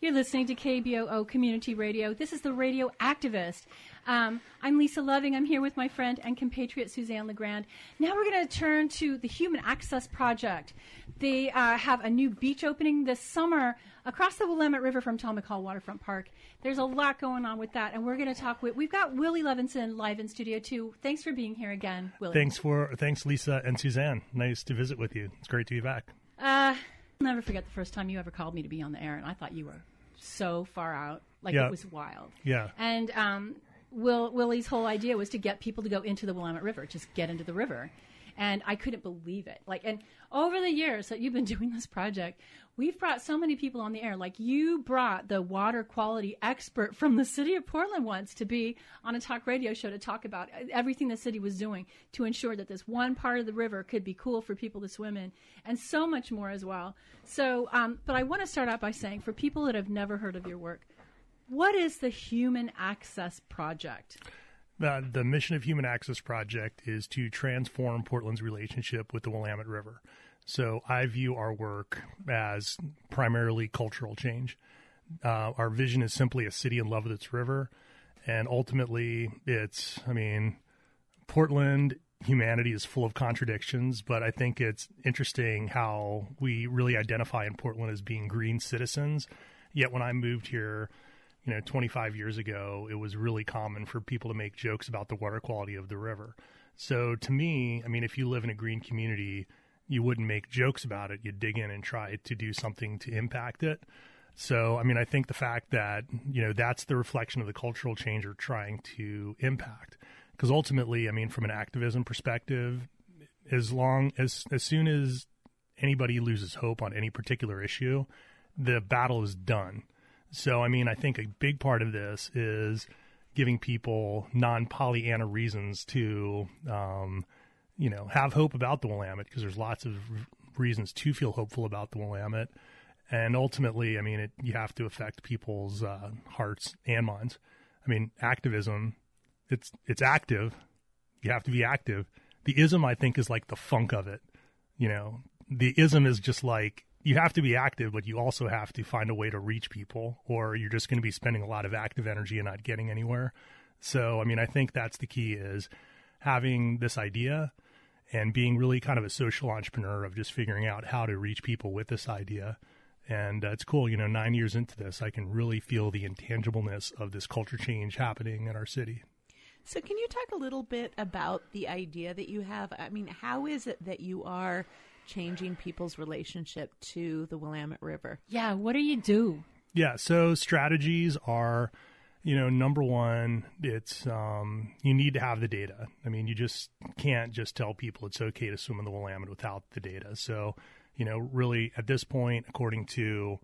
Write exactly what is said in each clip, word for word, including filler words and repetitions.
You're listening to K B O O Community Radio. This is the Radio Activist. Um, I'm Lisa Loving. I'm here with my friend and compatriot Suzanne LeGrand. Now we're going to turn to the Human Access Project. They uh, have a new beach opening this summer across the Willamette River from Tom McCall Waterfront Park. There's a lot going on with that, and we're going to talk with, we've got Willie Levinson live in studio too. Thanks for being here again, Willie. Thanks for, thanks Lisa and Suzanne. Nice to visit with you. It's great to be back. Uh, I'll never forget the first time you ever called me to be on the air, and I thought you were so far out. Like, yeah. It was wild. Yeah. And um, Will Willie's whole idea was to get people to go into the Willamette River, just get into the river. And I couldn't believe it. Like, and over the years that you've been doing this project, we've brought so many people on the air. Like, you brought the water quality expert from the city of Portland once to be on a talk radio show to talk about everything the city was doing to ensure that this one part of the river could be cool for people to swim in, and so much more as well. So, um, but I want to start out by saying, for people that have never heard of your work, what is the Human Access Project? Uh, the mission of Human Access Project is to transform Portland's relationship with the Willamette River. So I view our work as primarily cultural change. Uh, our vision is simply a city in love with its river. And ultimately, it's, I mean, Portland, humanity is full of contradictions, but I think it's interesting how we really identify in Portland as being green citizens. Yet when I moved here, you know, twenty-five years ago, it was really common for people to make jokes about the water quality of the river. So to me, I mean, if you live in a green community, you wouldn't make jokes about it. You'd dig in and try to do something to impact it. So, I mean, I think the fact that, you know, that's the reflection of the cultural change we're trying to impact. Because ultimately, I mean, from an activism perspective, as long as, as soon as anybody loses hope on any particular issue, the battle is done. So, I mean, I think a big part of this is giving people non-Pollyanna reasons to, um, you know, have hope about the Willamette, because there's lots of r- reasons to feel hopeful about the Willamette. And ultimately, I mean, it, you have to affect people's uh, hearts and minds. I mean, activism, it's it's active. You have to be active. The ism, I think, is like the funk of it. You know, the ism is just like, you have to be active, but you also have to find a way to reach people, or you're just going to be spending a lot of active energy and not getting anywhere. So, I mean, I think that's the key, is having this idea and being really kind of a social entrepreneur of just figuring out how to reach people with this idea. And uh, it's cool, you know, nine years into this, I can really feel the intangibleness of this culture change happening in our city. So can you talk a little bit about the idea that you have? I mean, how is it that you are changing people's relationship to the Willamette River? Yeah, what do you do? Yeah, so strategies are, you know, number one, it's um, you need to have the data. I mean, you just can't just tell people it's okay to swim in the Willamette without the data. So, you know, really at this point, according to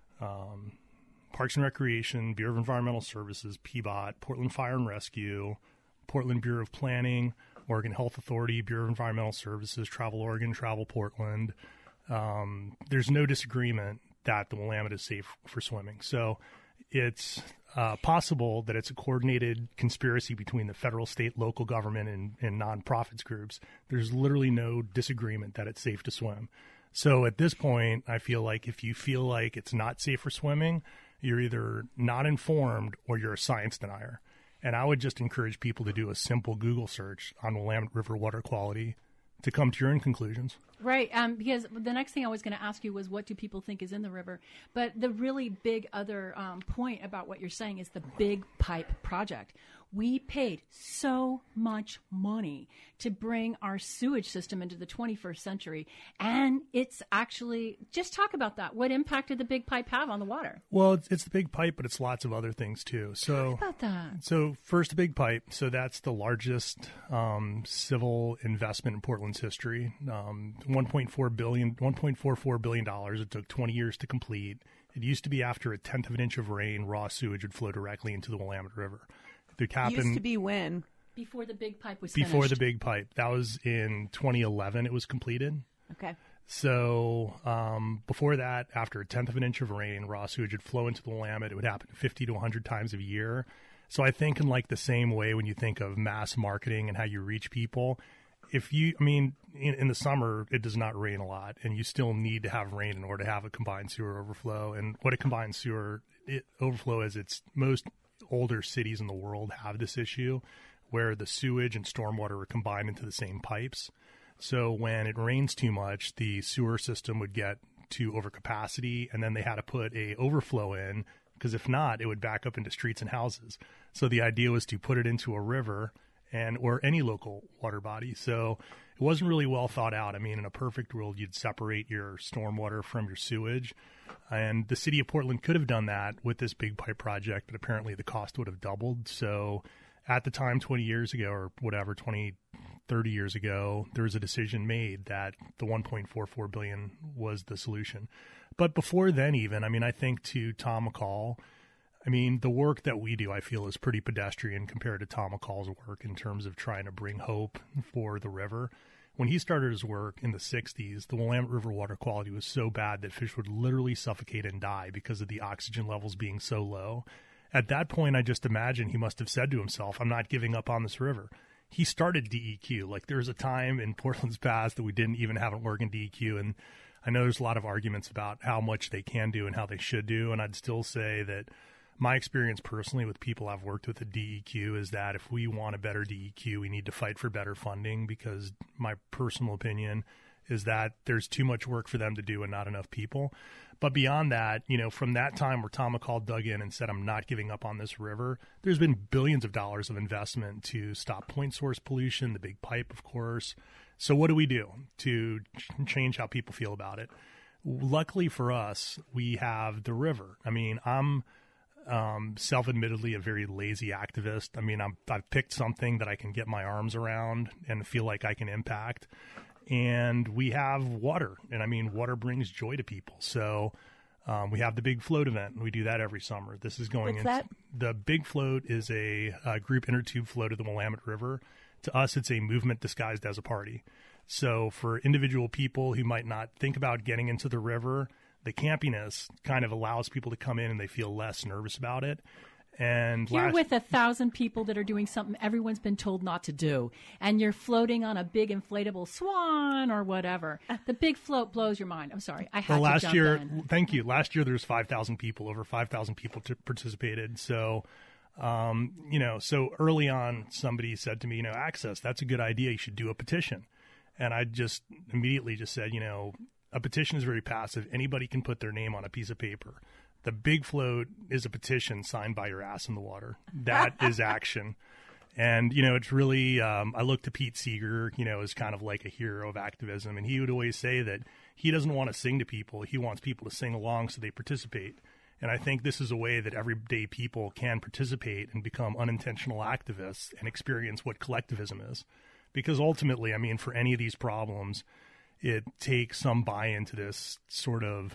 um, Parks and Recreation, Bureau of Environmental Services, P B O T, Portland Fire and Rescue, Portland Bureau of Planning, Oregon Health Authority, Bureau of Environmental Services, Travel Oregon, Travel Portland. Um, there's no disagreement that the Willamette is safe for swimming. So it's uh, possible that it's a coordinated conspiracy between the federal, state, local government, and, and nonprofits groups. There's literally no disagreement that it's safe to swim. So at this point, I feel like if you feel like it's not safe for swimming, you're either not informed or you're a science denier. And I would just encourage people to do a simple Google search on Willamette River water quality to come to your own conclusions. Right, um, because the next thing I was going to ask you was, what do people think is in the river? But the really big other um, point about what you're saying is the Big Pipe Project. We paid so much money to bring our sewage system into the twenty-first century, and it's actually, just talk about that. What impact did the Big Pipe have on the water? Well, it's, it's the Big Pipe, but it's lots of other things too. So, talk about that. So first, the Big Pipe. So that's the largest um, civil investment in Portland's history. Um, one point four billion dollars, one point four four billion dollars. It took twenty years to complete. It used to be after a tenth of an inch of rain, raw sewage would flow directly into the Willamette River. The cap Used to be when? Before the Big Pipe was Before finished. the Big Pipe. That was in twenty eleven it was completed. Okay. So um, before that, after a tenth of an inch of rain, raw sewage would flow into the Willamette. It would happen fifty to one hundred times a year. So I think in like the same way when you think of mass marketing and how you reach people, if you, I mean, in, in the summer, it does not rain a lot, and you still need to have rain in order to have a combined sewer overflow. And what a combined sewer it, overflow is, it's most older cities in the world have this issue where the sewage and stormwater are combined into the same pipes. So when it rains too much, the sewer system would get to overcapacity, and then they had to put a overflow in, because if not, it would back up into streets and houses. So the idea was to put it into a river and or any local water body. So it wasn't really well thought out. I mean, in a perfect world, you'd separate your stormwater from your sewage. And the city of Portland could have done that with this big pipe project, but apparently the cost would have doubled. So at the time, twenty years ago or whatever, twenty, thirty years ago, there was a decision made that the one point four four billion dollars was the solution. But before then even, I mean, I think to Tom McCall, I mean, the work that we do, I feel, is pretty pedestrian compared to Tom McCall's work in terms of trying to bring hope for the river. When he started his work in the sixties, the Willamette River water quality was so bad that fish would literally suffocate and die because of the oxygen levels being so low. At that point, I just imagine he must have said to himself, I'm not giving up on this river. He started D E Q. Like, there was a time in Portland's past that we didn't even have an Oregon D E Q, and I know there's a lot of arguments about how much they can do and how they should do, and I'd still say that my experience personally with people I've worked with at D E Q is that if we want a better D E Q, we need to fight for better funding, because my personal opinion is that there's too much work for them to do and not enough people. But beyond that, you know, from that time where Tom McCall dug in and said, I'm not giving up on this river, there's been billions of dollars of investment to stop point source pollution, the big pipe, of course. So what do we do to ch- change how people feel about it? Luckily for us, we have the river. I mean, I'm um, self-admittedly a very lazy activist. I mean, I'm, I've picked something that I can get my arms around and feel like I can impact. And we have water, and I mean, water brings joy to people. So um, we have the Big Float event, and we do that every summer. This is going What's into that? The Big Float is a, a group inner tube float of the Willamette River. To us, it's a movement disguised as a party. So for individual people who might not think about getting into the river, the campiness kind of allows people to come in and they feel less nervous about it. And You're last, with a thousand people that are doing something everyone's been told not to do, and you're floating on a big inflatable swan or whatever. The Big Float blows your mind. I'm sorry, I had well, to last jump year, in. thank you. Last year, there was five thousand people, over five thousand people t- participated. So, um, you know, so early on, somebody said to me, you know, Access, that's a good idea. You should do a petition. And I just immediately just said, you know, a petition is very passive. Anybody can put their name on a piece of paper. The Big Float is a petition signed by your ass in the water. That is action. And, you know, it's really, um, I look to Pete Seeger, you know, as kind of like a hero of activism. And he would always say that he doesn't want to sing to people. He wants people to sing along so they participate. And I think this is a way that everyday people can participate and become unintentional activists and experience what collectivism is. Because ultimately, I mean, for any of these problems, it takes some buy-in to this sort of,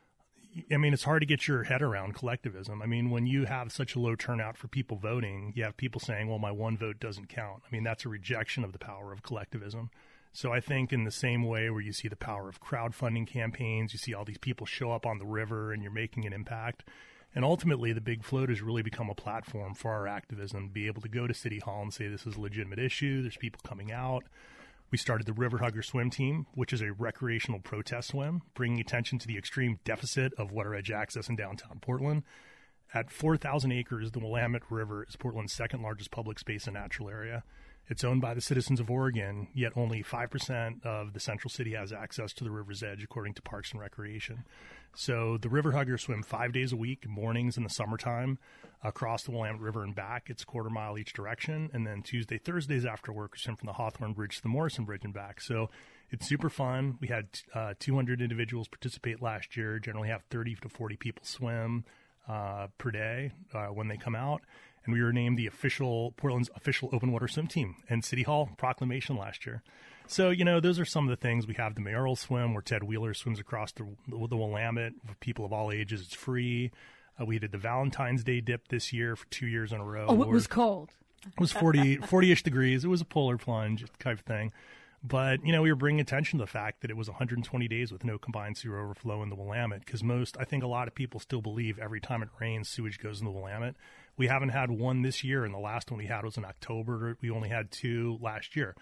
I mean, it's hard to get your head around collectivism. I mean, when you have such a low turnout for people voting, you have people saying, well, my one vote doesn't count. I mean, that's a rejection of the power of collectivism. So I think in the same way where you see the power of crowdfunding campaigns, you see all these people show up on the river and you're making an impact. And ultimately, the Big Float has really become a platform for our activism, be able to go to City Hall and say this is a legitimate issue. There's people coming out. We started the River Hugger Swim Team, which is a recreational protest swim, bringing attention to the extreme deficit of water edge access in downtown Portland. At four thousand acres, the Willamette River is Portland's second largest public space and natural area. It's owned by the citizens of Oregon, yet only five percent of the central city has access to the river's edge, according to Parks and Recreation. So the River Huggers swim five days a week, mornings in the summertime, across the Willamette River and back. It's a quarter mile each direction. And then Tuesday, Thursdays after work, we swim from the Hawthorne Bridge to the Morrison Bridge and back. So it's super fun. We had uh, two hundred individuals participate last year, generally have thirty to forty people swim uh, per day uh, when they come out. And we were named the official, Portland's official open water swim team and City Hall proclamation last year. So, you know, those are some of the things. We have the mayoral swim where Ted Wheeler swims across the, the, the Willamette for people of all ages. It's free. Uh, we did the Valentine's Day dip this year for two years in a row. Oh, it was cold. It was forty, forty-ish degrees. It was a polar plunge type of thing. But, you know, we were bringing attention to the fact that it was one hundred twenty days with no combined sewer overflow in the Willamette, because most, I think a lot of people still believe every time it rains, sewage goes in the Willamette. We haven't had one this year, and the last one we had was in October. We only had two last year.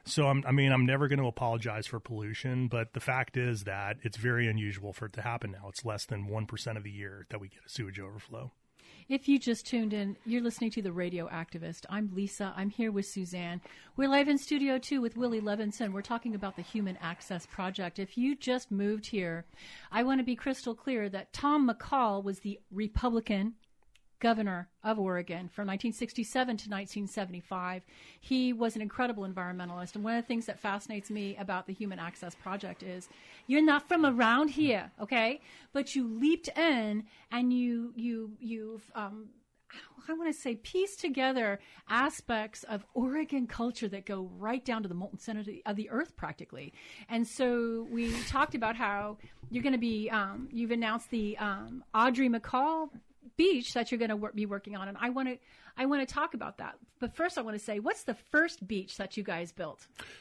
So, I'm, I mean, I'm never going to apologize for pollution, but the fact is that it's very unusual for it to happen now. It's less than one percent of the year that we get a sewage overflow. If you just tuned in, you're listening to The Radio Activist. I'm Lisa. I'm here with Suzanne. We're live in Studio two with Willie Levinson. We're talking about the Human Access Project. If you just moved here, I want to be crystal clear that Tom McCall was the Republican governor of Oregon from nineteen sixty-seven to nineteen seventy-five. He was an incredible environmentalist. And one of the things that fascinates me about the Human Access Project is you're not from around here, okay? But you leaped in and you, you, you've, um, I want to say, pieced together aspects of Oregon culture that go right down to the molten center of the, of the earth practically. And so we talked about how you're going to be, um, you've announced the um, Audrey McCall beach that you're going to wor- be working on, and I want to I want to talk about that. But first, I want to say, what's the first beach that you guys built?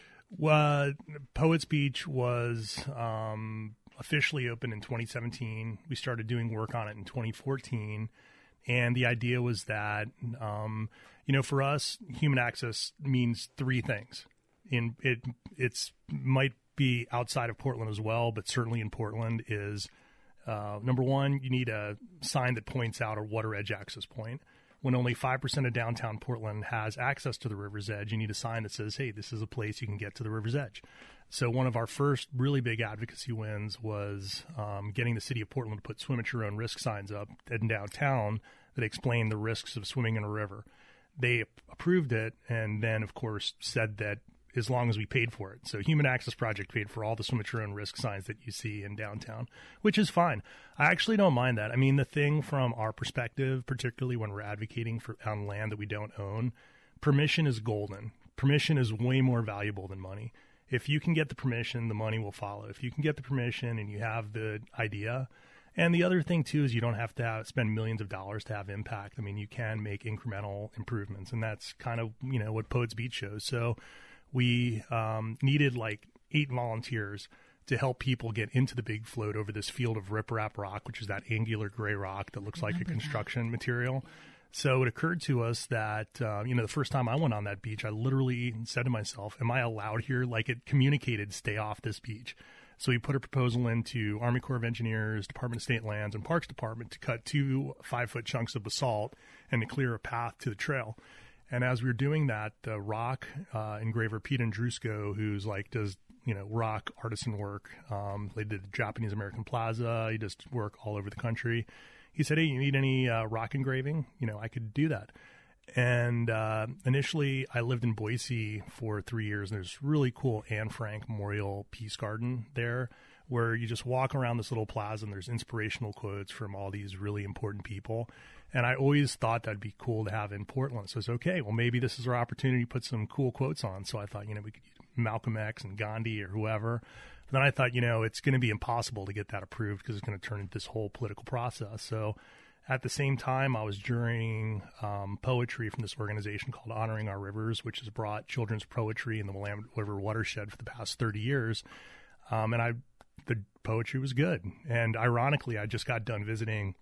Well, Poets Beach was um, officially opened in twenty seventeen. We started doing work on it in twenty fourteen, and the idea was that um, you know, for us, human access means three things. In it, it's might be outside of Portland as well, but certainly in Portland is. Uh, number one, you need a sign that points out a water edge access point. When only five percent of downtown Portland has access to the river's edge, you need a sign that says, hey, this is a place you can get to the river's edge. So one of our first really big advocacy wins was um, getting the city of Portland to put swim at your own risk signs up in downtown that explain the risks of swimming in a river. They approved it and then, of course, said that as long as we paid for it. So Human Access Project paid for all the swim at your own risk signs that you see in downtown, which is fine. I actually don't mind that. I mean, the thing from our perspective, particularly when we're advocating for on land that we don't own, permission is golden. Permission is way more valuable than money. If you can get the permission, the money will follow. If you can get the permission and you have the idea, and the other thing too is you don't have to have, spend millions of dollars to have impact. I mean, you can make incremental improvements, and that's kind of, you know, what Poets Beach shows. So we um, needed like eight volunteers to help people get into the big float over this field of riprap rock, which is that angular gray rock that looks like a construction that. material. So it occurred to us that, uh, you know, the first time I went on that beach, I literally said to myself, am I allowed here? Like, it communicated, stay off this beach. So we put a proposal into Army Corps of Engineers, Department of State Lands, and Parks Department to cut two five-foot chunks of basalt and to clear a path to the trail. And as we were doing that, the rock uh, engraver Pete Andrusko, who's like does you know rock artisan work, um, they did Japanese American Plaza. He does work all over the country. He said, "Hey, you need any uh, rock engraving? You know, I could do that." And uh, initially, I lived in Boise for three years. And there's really cool Anne Frank Memorial Peace Garden there, where you just walk around this little plaza and there's inspirational quotes from all these really important people. And I always thought that'd be cool to have in Portland. So it's okay, well, maybe this is our opportunity to put some cool quotes on. So I thought, you know, we could use Malcolm X and Gandhi or whoever. But then I thought, you know, it's going to be impossible to get that approved because it's going to turn into this whole political process. So at the same time, I was journeying um, poetry from this organization called Honoring Our Rivers, which has brought children's poetry in the Willamette River watershed for the past thirty years. Um, and I, the poetry was good. And ironically, I just got done visiting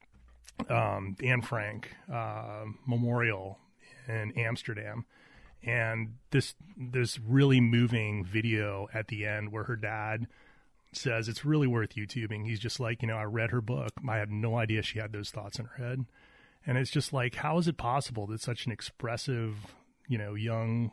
um, the Anne Frank uh, Memorial in Amsterdam. And this this really moving video at the end where her dad says it's really worth YouTubing. He's just like, you know, I read her book. I had no idea she had those thoughts in her head. And it's just like, how is it possible that such an expressive, you know, young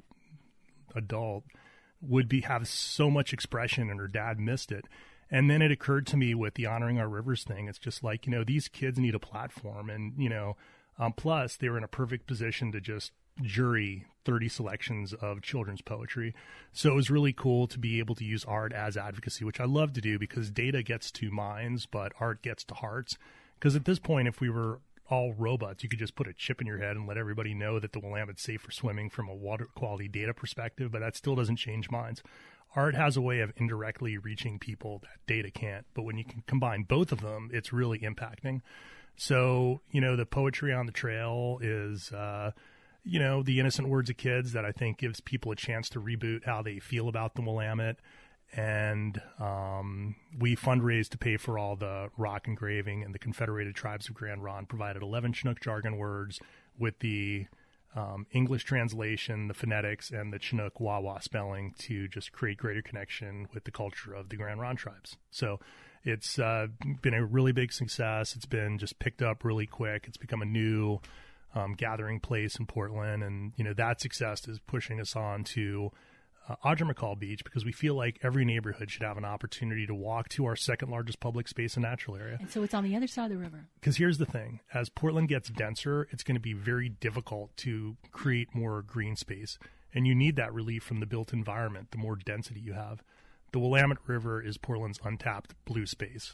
adult would be have so much expression and her dad missed it? And then it occurred to me with the Honoring Our Rivers thing. It's just like, you know, these kids need a platform. And, you know, um, plus they were in a perfect position to just jury thirty selections of children's poetry. So it was really cool to be able to use art as advocacy, which I love to do because data gets to minds, but art gets to hearts. Because at this point, if we were all robots, you could just put a chip in your head and let everybody know that the Willamette's safe for swimming from a water quality data perspective, but that still doesn't change minds. Art has a way of indirectly reaching people that data can't, but when you can combine both of them, it's really impacting. So, you know, the poetry on the trail is, uh, you know, the innocent words of kids that I think gives people a chance to reboot how they feel about the Willamette. And um, we fundraised to pay for all the rock engraving, and the Confederated Tribes of Grand Ronde provided eleven Chinook jargon words with the um, English translation, the phonetics, and the Chinook Wawa spelling to just create greater connection with the culture of the Grand Ronde tribes. So it's uh, been a really big success. It's been just picked up really quick. It's become a new um, gathering place in Portland. And, you know, that success is pushing us on to uh, Audra McCall Beach, because we feel like every neighborhood should have an opportunity to walk to our second largest public space and natural area. And so it's on the other side of the river. Because here's the thing. As Portland gets denser, it's going to be very difficult to create more green space. And you need that relief from the built environment, the more density you have. The Willamette River is Portland's untapped blue space.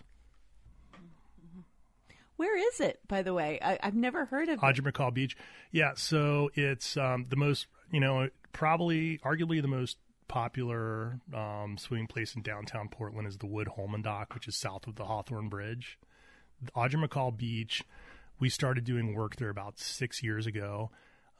Where is it, by the way? I, I've never heard of Audra it. McCall Beach. Yeah, so it's um, the most, you know, probably, arguably the most popular um, swimming place in downtown Portland is the Wood Holman Dock, which is south of the Hawthorne Bridge. Audra McCall Beach, we started doing work there about six years ago.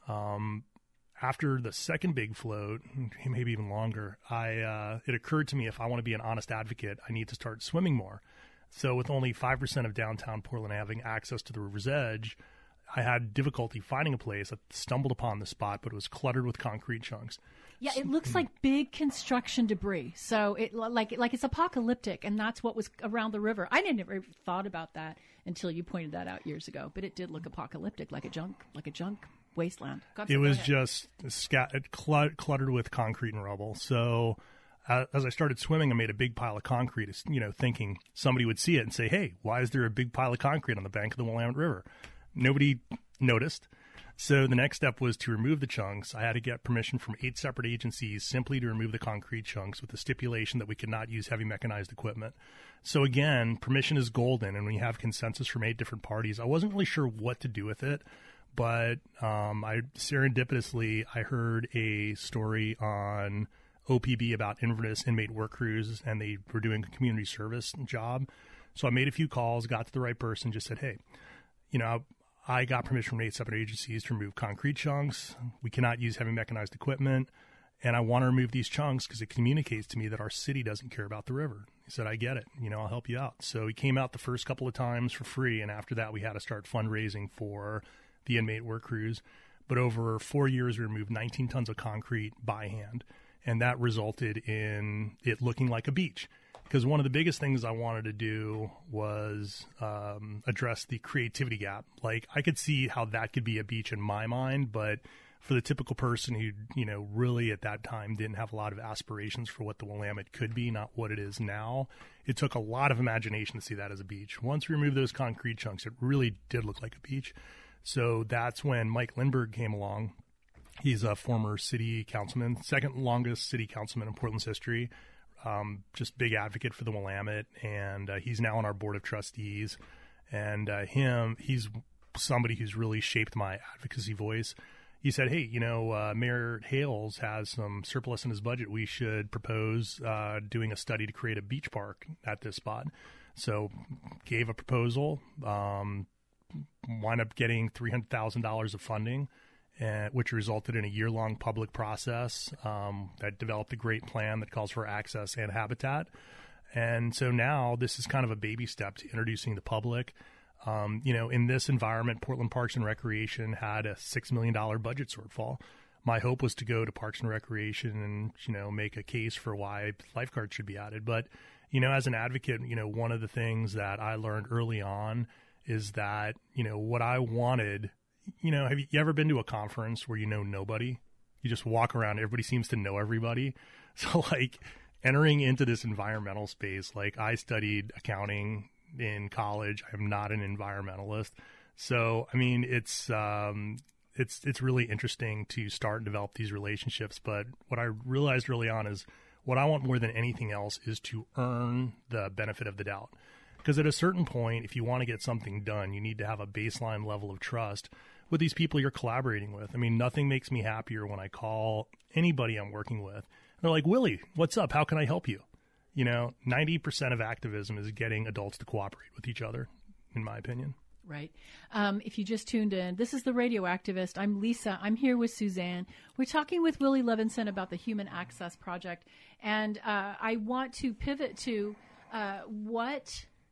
Um, after the second big float, maybe even longer, I uh, it occurred to me, if I want to be an honest advocate, I need to start swimming more. So with only five percent of downtown Portland having access to the river's edge, I had difficulty finding a place. I stumbled upon the spot, but it was cluttered with concrete chunks. Yeah, it looks like big construction debris. So it like like it's apocalyptic, and that's what was around the river. I didn't ever thought about that until you pointed that out years ago. But it did look apocalyptic, like a junk, like a junk wasteland. God, it was ahead. just scat- cluttered with concrete and rubble. So uh, as I started swimming, I made a big pile of concrete, you know, thinking somebody would see it and say, hey, why is there a big pile of concrete on the bank of the Willamette River? Nobody noticed. So the next step was to remove the chunks. I had to get permission from eight separate agencies simply to remove the concrete chunks with the stipulation that we could not use heavy mechanized equipment. So again, permission is golden, and when you have consensus from eight different parties, I wasn't really sure what to do with it. But um, I serendipitously, I heard a story on O P B about Inverness inmate work crews, and they were doing a community service job. So I made a few calls, got to the right person, just said, hey, you know, I got permission from eight separate agencies to remove concrete chunks. We cannot use heavy mechanized equipment, and I want to remove these chunks because it communicates to me that our city doesn't care about the river. He said, I get it. You know, I'll help you out. So he came out the first couple of times for free, and after that we had to start fundraising for the inmate work crews. But over four years, we removed nineteen tons of concrete by hand, and that resulted in it looking like a beach. Because one of the biggest things I wanted to do was um, address the creativity gap. Like, I could see how that could be a beach in my mind, but for the typical person who, you know, really at that time didn't have a lot of aspirations for what the Willamette could be, not what it is now, it took a lot of imagination to see that as a beach. Once we removed those concrete chunks, it really did look like a beach. So that's when Mike Lindbergh came along. He's a former city councilman, second longest city councilman in Portland's history. Um, just big advocate for the Willamette, and uh, he's now on our board of trustees. And uh, him, he's somebody who's really shaped my advocacy voice. He said, hey, you know, uh, Mayor Hales has some surplus in his budget. We should propose uh, doing a study to create a beach park at this spot. So gave a proposal, um, wound up getting three hundred thousand dollars of funding, Uh, which resulted in a year-long public process um, that developed a great plan that calls for access and habitat. And so now this is kind of a baby step to introducing the public. Um, you know, in this environment, Portland Parks and Recreation had a six million dollars budget shortfall. My hope was to go to Parks and Recreation and, you know, make a case for why lifeguards should be added. But, you know, as an advocate, you know, one of the things that I learned early on is that, you know, what I wanted – you know, have you ever been to a conference where you know nobody? You just walk around, everybody seems to know everybody. So, like, entering into this environmental space, like, I studied accounting in college. I'm not an environmentalist. So, I mean, it's um, it's it's really interesting to start and develop these relationships. But what I realized early on is what I want more than anything else is to earn the benefit of the doubt. Because at a certain point, if you want to get something done, you need to have a baseline level of trust with these people you're collaborating with. I mean, nothing makes me happier when I call anybody I'm working with. They're like, Willie, what's up? How can I help you? You know, ninety percent of activism is getting adults to cooperate with each other, in my opinion. Right. Um, if you just tuned in, this is The Radio Activist. I'm Lisa. I'm here with Suzanne. We're talking with Willie Levinson about the Human Access Project. And uh, I want to pivot to uh, what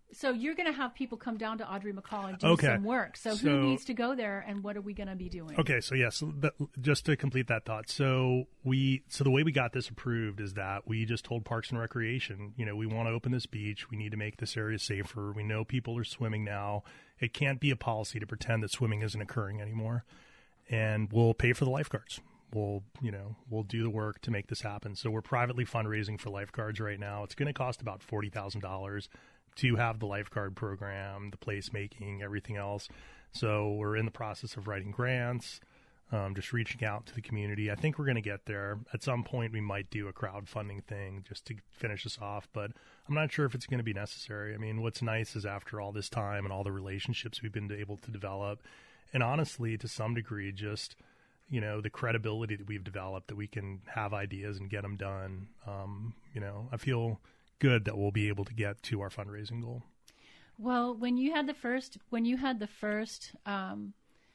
So you're going to have people come down to Audrey McCall and do Okay. some work. So, So- who needs to go there, and what are we going to be doing? Okay, so yes, so that, just to complete that thought, so we so the way we got this approved is that we just told Parks and Recreation, you know, we want to open this beach, we need to make this area safer. We know people are swimming now. It can't be a policy to pretend that swimming isn't occurring anymore, and we'll pay for the lifeguards. We'll, you know, we'll do the work to make this happen. So we're privately fundraising for lifeguards right now. It's going to cost about forty thousand dollars to have the lifeguard program, the placemaking, everything else. So we're in the process of writing grants, um, just reaching out to the community. I think we're going to get there. At some point, we might do a crowdfunding thing just to finish this off, but I'm not sure if it's going to be necessary. I mean, what's nice is after all this time and all the relationships we've been able to develop, and honestly, to some degree, just, you know, the credibility that we've developed, that we can have ideas and get them done. Um, you know, I feel good that we'll be able to get to our fundraising goal. Well, when you had the first, when you had the first um,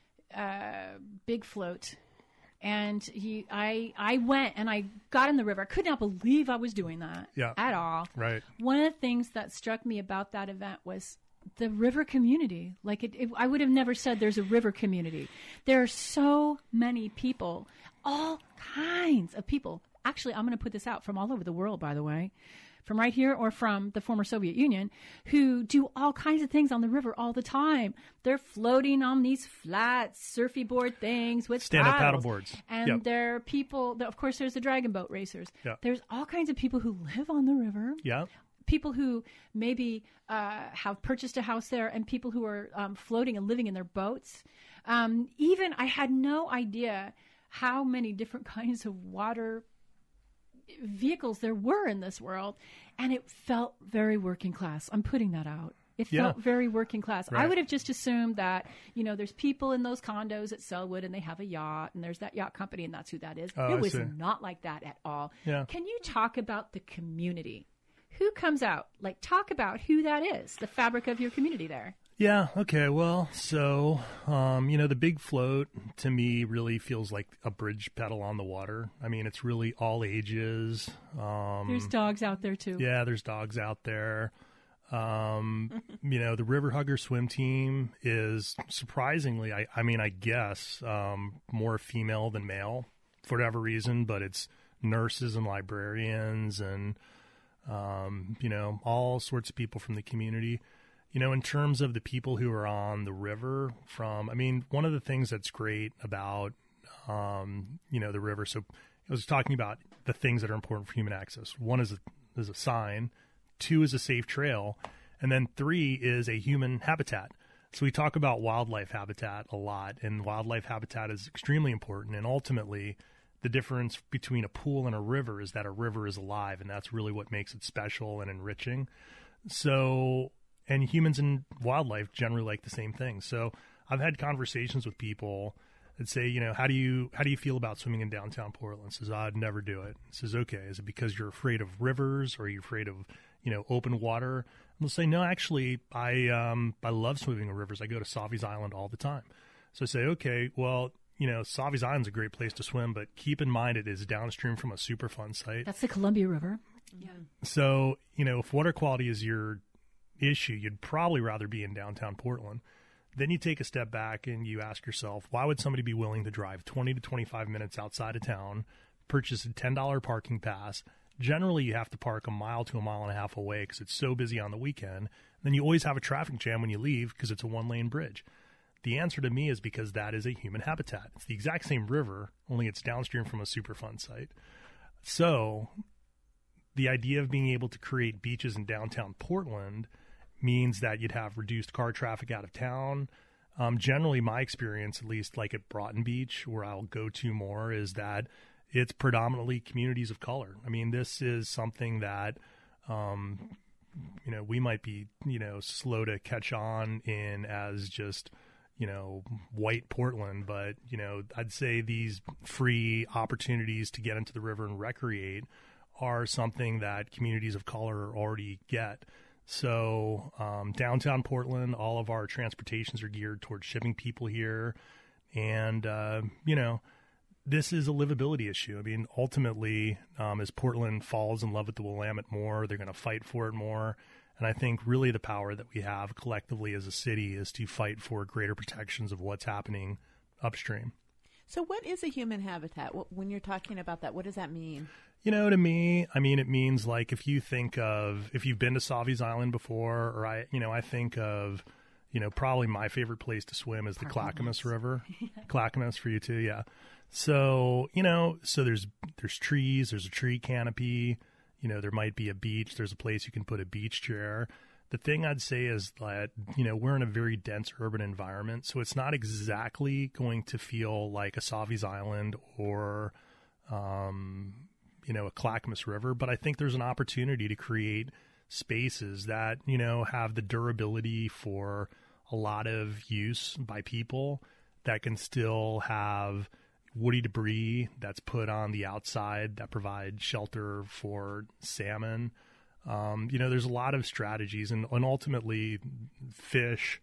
uh, big float, and he, I, I went and I got in the river. I could not believe I was doing that Yeah. at all. Right. One of the things that struck me about that event was the river community. Like it, it, I would have never said there's a river community. There are so many people, all kinds of people. Actually, I'm going to put this out from all over the world, by the way, from right here or from the former Soviet Union, who do all kinds of things on the river all the time. They're floating on these flat surfy board things with Stand-up paddles. paddleboards. And Yep. there are people, of course, there's the dragon boat racers. Yeah. There's all kinds of people who live on the river. Yeah. People who maybe uh, have purchased a house there, and people who are um, floating and living in their boats. Um, even I had no idea how many different kinds of water vehicles there were in this world, and it felt very working class. I'm putting that out. It Yeah. felt very working class. I Right. would have just assumed that, you know, there's people in those condos at Selwood and they have a yacht and there's that yacht company and that's who that is. Oh, it I was see. not like that at all. Yeah. Can you talk about the community? Who comes out? Like, talk about who that is, the fabric of your community there. Yeah. Okay. Well, so, um, you know, the big float to me really feels like a bridge pedal on the water. I mean, it's really all ages. Um, There's dogs out there too. yeah, there's dogs out there. Um, you know, the River Hugger swim team is surprisingly, I, I mean, I guess, um, more female than male for whatever reason, but it's nurses and librarians and, um, you know, all sorts of people from the community. You know, in terms of the people who are on the river from, I mean, one of the things that's great about, um, you know, the river. So I was talking about the things that are important for human access. One is a, is a sign, two is a safe trail, and then three is a human habitat. So we talk about wildlife habitat a lot, and wildlife habitat is extremely important. And ultimately, the difference between a pool and a river is that a river is alive, and that's really what makes it special and enriching. So, and humans and wildlife generally like the same thing. So I've had conversations with people that say, you know, how do you how do you feel about swimming in downtown Portland? Says, I'd never do it. Says, okay, is it because you're afraid of rivers, or are you afraid of, you know, open water? And they'll say, no, actually, I um I love swimming in rivers. I go to Savi's Island all the time. So I say, okay, well, you know, Savi's Island's a great place to swim, but keep in mind it is downstream from a Superfund site. That's the Columbia River. Yeah. So, you know, if water quality is your issue, you'd probably rather be in downtown Portland. Then you take a step back and you ask yourself, why would somebody be willing to drive twenty to twenty-five minutes outside of town, purchase a ten dollars parking pass? Generally, you have to park a mile to a mile and a half away because it's so busy on the weekend. Then you always have a traffic jam when you leave because it's a one-lane bridge. The answer to me is because that is a human habitat. It's the exact same river, only it's downstream from a Superfund site. So the idea of being able to create beaches in downtown Portland means that you'd have reduced car traffic out of town. Um, generally, my experience, at least like at Broughton Beach, where I'll go to more, is that it's predominantly communities of color. I mean, this is something that, um, you know, we might be, you know, slow to catch on in as just, you know, white Portland, but, you know, I'd say these free opportunities to get into the river and recreate are something that communities of color already get. So um, downtown Portland, all of our transportations are geared towards shipping people here. And, uh, you know, this is a livability issue. I mean, ultimately, um, as Portland falls in love with the Willamette more, they're going to fight for it more. And I think really the power that we have collectively as a city is to fight for greater protections of what's happening upstream. So what is a human habitat? When you're talking about that, what does that mean? You know, to me, I mean, it means like if you think of, if you've been to Sauvie's Island before, or I, you know, I think of, you know, probably my favorite place to swim is the Clackamas River. Clackamas for you too, yeah. So, you know, so there's there's trees, there's a tree canopy, you know, there might be a beach, there's a place you can put a beach chair. The thing I'd say is that, you know, we're in a very dense urban environment, so it's not exactly going to feel like a Sauvie's Island or, um, you know, a Clackamas River, but I think there's an opportunity to create spaces that, you know, have the durability for a lot of use by people that can still have woody debris that's put on the outside that provide shelter for salmon. Um, you know, there's a lot of strategies, and, and ultimately fish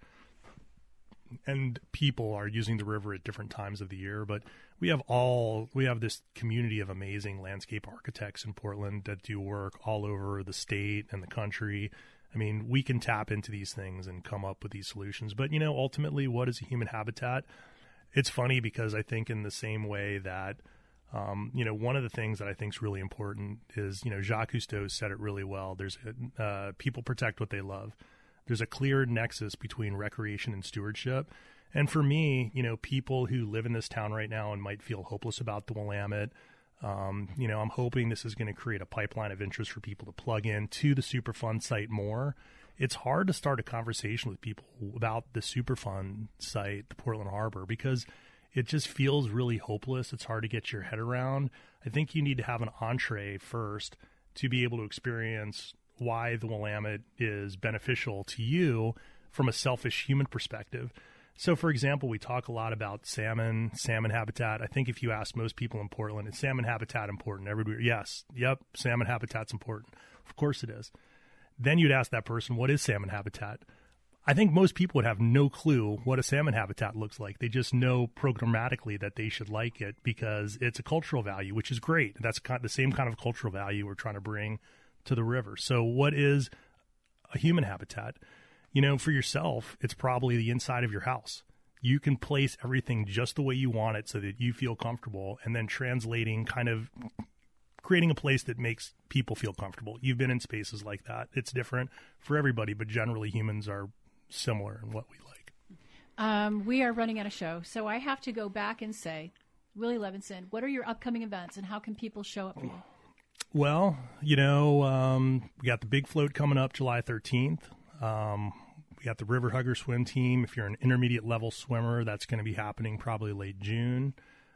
and people are using the river at different times of the year, but we have all, we have this community of amazing landscape architects in Portland that do work all over the state and the country. I mean, we can tap into these things and come up with these solutions, but you know, ultimately what is a human habitat? It's funny because I think in the same way that, um, you know, one of the things that I think is really important is, you know, Jacques Cousteau said it really well. There's, uh, people protect what they love. There's a clear nexus between recreation and stewardship. And for me, you know, people who live in this town right now and might feel hopeless about the Willamette, um, you know, I'm hoping this is going to create a pipeline of interest for people to plug in to the Superfund site more. It's hard to start a conversation with people about the Superfund site, the Portland Harbor, because it just feels really hopeless. It's hard to get your head around. I think you need to have an entree first to be able to experience why the Willamette is beneficial to you from a selfish human perspective. So, for example, we talk a lot about salmon, salmon habitat. I think if you ask most people in Portland, is salmon habitat important? Everybody, yes, yep, salmon habitat's important. Of course it is. Then you'd ask that person, what is salmon habitat? I think most people would have no clue what a salmon habitat looks like. They just know programmatically that they should like it because it's a cultural value, which is great. That's the same kind of cultural value we're trying to bring to the river. So what is a human habitat? You know, for yourself, it's probably the inside of your house. You can place everything just the way you want it so that you feel comfortable, and then translating kind of creating a place that makes people feel comfortable. You've been in spaces like that. It's different for everybody, but generally humans are similar in what we like. Um, we are running out of show, so I have to go back and say, Willie Levinson, what are your upcoming events and how can people show up for you? Well, you know, um, we got the big float coming up July thirteenth. Um, we got the River Hugger swim team. If you're an intermediate level swimmer, that's going to be happening probably late June.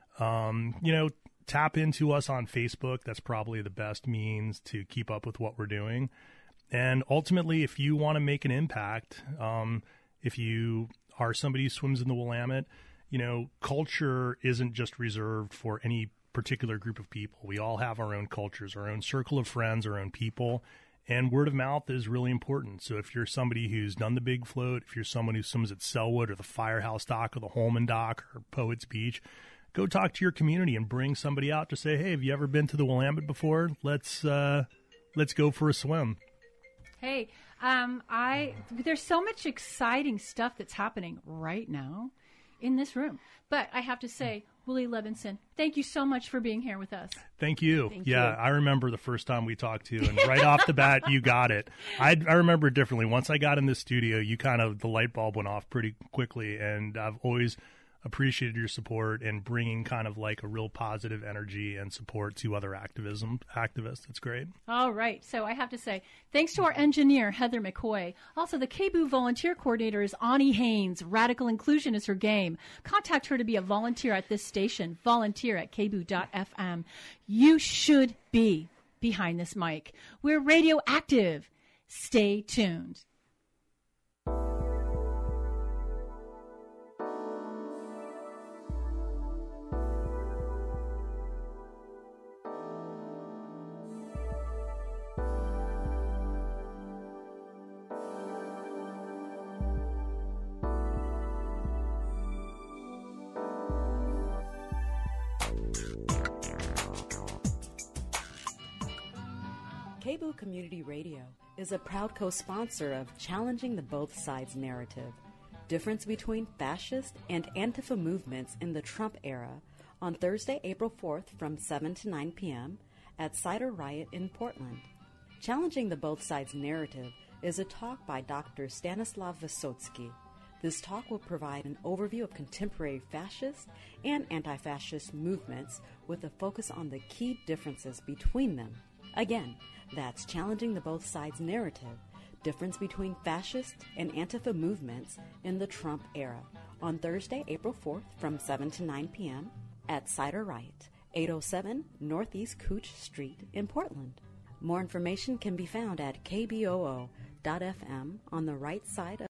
Um, you know, tap into us on Facebook. That's probably the best means to keep up with what we're doing. And ultimately, if you want to make an impact, um, if you are somebody who swims in the Willamette, you know, culture isn't just reserved for any particular group of people. We all have our own cultures, our own circle of friends, our own people, and word of mouth is really important. So if you're somebody who's done the big float, if you're someone who swims at Selwood or the Firehouse Dock or the Holman Dock or Poets Beach, go talk to your community and bring somebody out to say, hey, have you ever been to the Willamette before? Let's uh, let's go for a swim. Hey, um, I there's so much exciting stuff that's happening right now in this room. But I have to say, Willie Levinson, thank you so much for being here with us. Thank you. Thank yeah, you. I remember the first time we talked to you, and right off the bat, you got it. I, I remember it differently. Once I got in this studio, you kind of, the light bulb went off pretty quickly, and I've always appreciated your support and bringing kind of like a real positive energy and support to other activism activists. It's great. All right. So I have to say, thanks to our engineer, Heather McCoy. Also, the K B U volunteer coordinator is Ani Haynes. Radical inclusion is her game. Contact her to be a volunteer at this station. Volunteer at k b u dot f m. You should be behind this mic. We're radioactive. Stay tuned. K B U Community Radio, is a proud co-sponsor of Challenging the Both Sides narrative, Difference Between Fascist and Antifa Movements in the Trump Era, on Thursday, April fourth from seven to nine p.m. at Cider Riot in Portland. Challenging the Both Sides narrative is a talk by Doctor Stanislav Vysotsky. This talk will provide an overview of contemporary fascist and anti-fascist movements with a focus on the key differences between them. Again, that's Challenging the Both Sides narrative, Difference Between Fascist and Antifa Movements in the Trump Era, on Thursday, April fourth from seven to nine p.m. at Cider Riot, eight oh seven Northeast Cooch Street in Portland. More information can be found at k b o o dot f m on the right side of